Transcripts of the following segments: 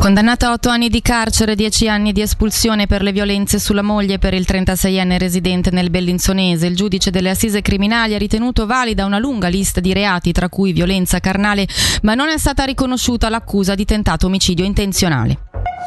Condannata a 8 anni di carcere, 10 anni di espulsione per le violenze sulla moglie per il 36enne residente nel Bellinzonese, il giudice delle assise criminali ha ritenuto valida una lunga lista di reati, tra cui violenza carnale, ma non è stata riconosciuta l'accusa di tentato omicidio intenzionale.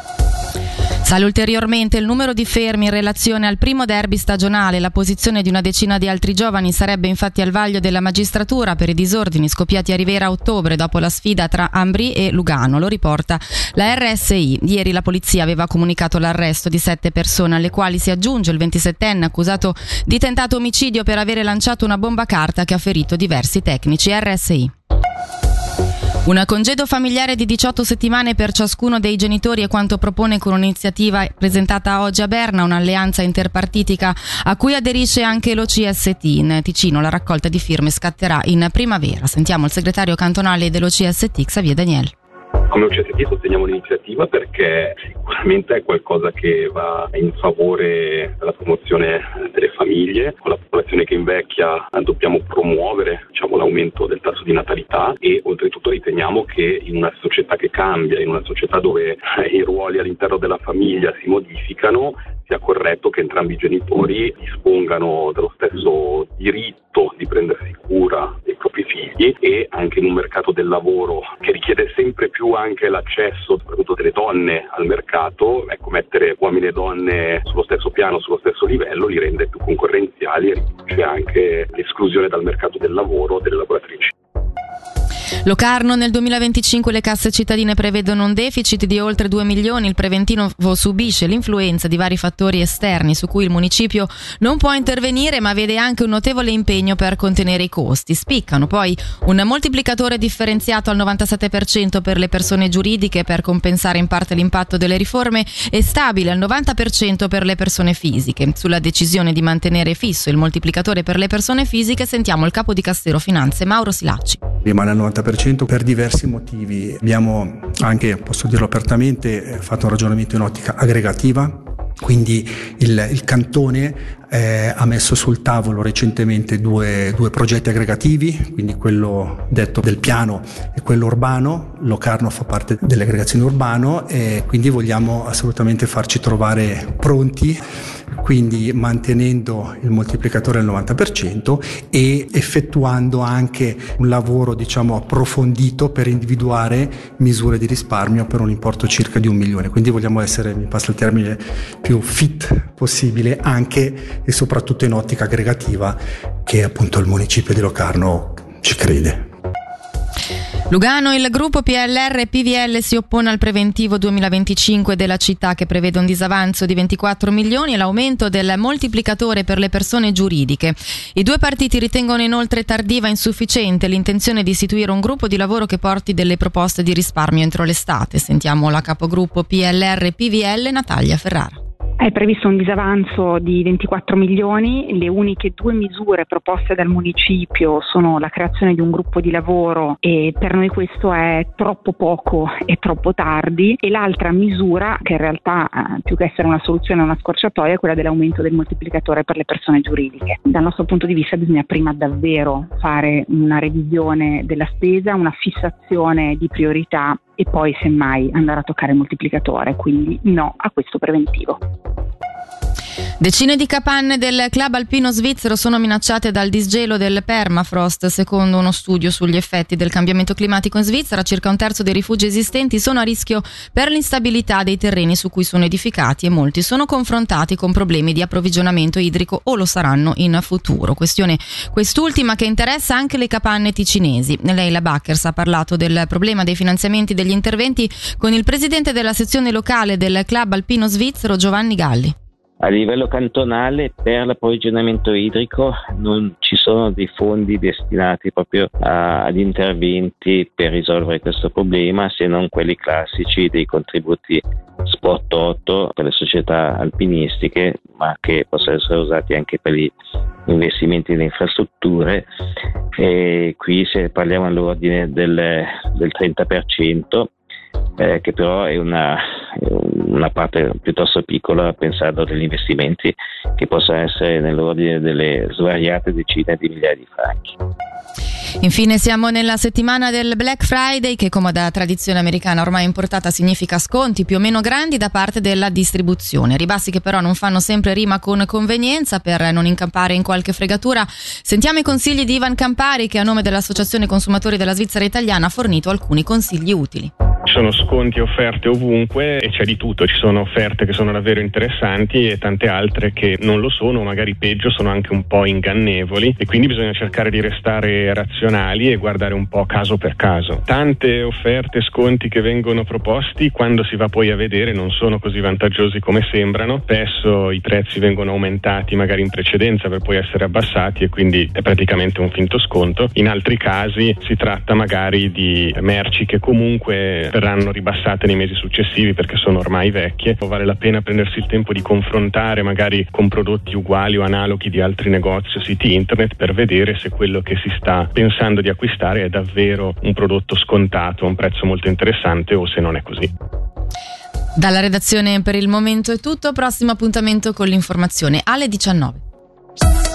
Sale ulteriormente il numero di fermi in relazione al primo derby stagionale. La posizione di una decina di altri giovani sarebbe infatti al vaglio della magistratura per i disordini scoppiati a Rivera a ottobre dopo la sfida tra Ambrì e Lugano, lo riporta la RSI. Ieri la polizia aveva comunicato l'arresto di 7 persone, alle quali si aggiunge il 27enne accusato di tentato omicidio per avere lanciato una bomba carta che ha ferito diversi tecnici. RSI. Un congedo familiare di 18 settimane per ciascuno dei genitori è quanto propone con un'iniziativa presentata oggi a Berna, un'alleanza interpartitica a cui aderisce anche l'OCST. In Ticino la raccolta di firme scatterà in primavera. Sentiamo il segretario cantonale dell'OCST, Xavier Daniel. Come OCST sosteniamo l'iniziativa perché sicuramente è qualcosa che va in favore della promozione delle famiglie. Con la popolazione che invecchia dobbiamo promuovere l'aumento del tasso di natalità e oltretutto riteniamo che in una società che cambia, in una società dove i ruoli all'interno della famiglia si modificano, sia corretto che entrambi i genitori dispongano dello stesso diritto di prendersi cura dei propri figli e anche in un mercato del lavoro che richiede sempre più anche l'accesso soprattutto delle donne al mercato, mettere uomini e donne sullo stesso piano, sullo stesso livello li rende più concorrenziali e riduce anche l'esclusione dal mercato del lavoro delle lavoratrici. Locarno, nel 2025 le casse cittadine prevedono un deficit di oltre 2 milioni. Il preventivo subisce l'influenza di vari fattori esterni su cui il municipio non può intervenire, ma vede anche un notevole impegno per contenere i costi. Spiccano poi un moltiplicatore differenziato al 97% per le persone giuridiche per compensare in parte l'impatto delle riforme e stabile al 90% per le persone fisiche. Sulla decisione di mantenere fisso il moltiplicatore per le persone fisiche sentiamo il capo di Castero Finanze, Mauro Silacci. Rimane al 90% per diversi motivi. Abbiamo anche, posso dirlo apertamente, fatto un ragionamento in ottica aggregativa, quindi il cantone ha messo sul tavolo recentemente due progetti aggregativi, quindi quello detto del piano e quello urbano. Locarno fa parte delle aggregazioni urbano e quindi vogliamo assolutamente farci trovare pronti, quindi mantenendo il moltiplicatore al 90% e effettuando anche un lavoro approfondito per individuare misure di risparmio per un importo circa di 1 milione. Quindi vogliamo essere, mi passa il termine, più fit possibile anche e soprattutto in ottica aggregativa che appunto il municipio di Locarno ci crede. Lugano, il gruppo PLR e PVL si oppone al preventivo 2025 della città che prevede un disavanzo di 24 milioni e l'aumento del moltiplicatore per le persone giuridiche. I due partiti ritengono inoltre tardiva e insufficiente l'intenzione di istituire un gruppo di lavoro che porti delle proposte di risparmio entro l'estate. Sentiamo la capogruppo PLR e PVL, Natalia Ferrara. È previsto un disavanzo di 24 milioni, le uniche 2 misure proposte dal municipio sono la creazione di un gruppo di lavoro e per noi questo è troppo poco e troppo tardi, e l'altra misura, che in realtà più che essere una soluzione è una scorciatoia, è quella dell'aumento del moltiplicatore per le persone giuridiche. Dal nostro punto di vista bisogna prima davvero fare una revisione della spesa, una fissazione di priorità e poi semmai andare a toccare il moltiplicatore, quindi no a questo preventivo. Decine di capanne del club alpino svizzero sono minacciate dal disgelo del permafrost. Secondo uno studio sugli effetti del cambiamento climatico in Svizzera, circa un terzo dei rifugi esistenti sono a rischio per l'instabilità dei terreni su cui sono edificati e molti sono confrontati con problemi di approvvigionamento idrico o lo saranno in futuro. Questione quest'ultima che interessa anche le capanne ticinesi. Leila Backers ha parlato del problema dei finanziamenti degli interventi con il presidente della sezione locale del club alpino svizzero, Giovanni Galli. A livello cantonale per l'approvvigionamento idrico non ci sono dei fondi destinati proprio ad interventi per risolvere questo problema, se non quelli classici dei contributi Spot Toto per le società alpinistiche, ma che possono essere usati anche per gli investimenti in infrastrutture. E qui se parliamo all'ordine del 30%, che però è una parte piuttosto piccola pensando agli investimenti che possono essere nell'ordine delle svariate decine di migliaia di franchi. Infine siamo nella settimana del Black Friday, che come da tradizione americana ormai importata significa sconti più o meno grandi da parte della distribuzione. Ribassi che però non fanno sempre rima con convenienza. Per non incappare in qualche fregatura, sentiamo i consigli di Ivan Campari, che a nome dell'Associazione Consumatori della Svizzera Italiana ha fornito alcuni consigli utili. Ci sono sconti e offerte ovunque e c'è di tutto, ci sono offerte che sono davvero interessanti e tante altre che non lo sono, o magari peggio sono anche un po' ingannevoli, e quindi bisogna cercare di restare razionali e guardare un po' caso per caso. Tante offerte, sconti che vengono proposti, quando si va poi a vedere non sono così vantaggiosi come sembrano. Spesso i prezzi vengono aumentati magari in precedenza per poi essere abbassati e quindi è praticamente un finto sconto. In altri casi si tratta magari di merci che comunque verranno ribassate nei mesi successivi perché sono ormai vecchie. Vale la pena prendersi il tempo di confrontare magari con prodotti uguali o analoghi di altri negozi o siti internet per vedere se quello che si sta pensando di acquistare è davvero un prodotto scontato a un prezzo molto interessante o se non è così. Dalla redazione per il momento è tutto, prossimo appuntamento con l'informazione alle 19.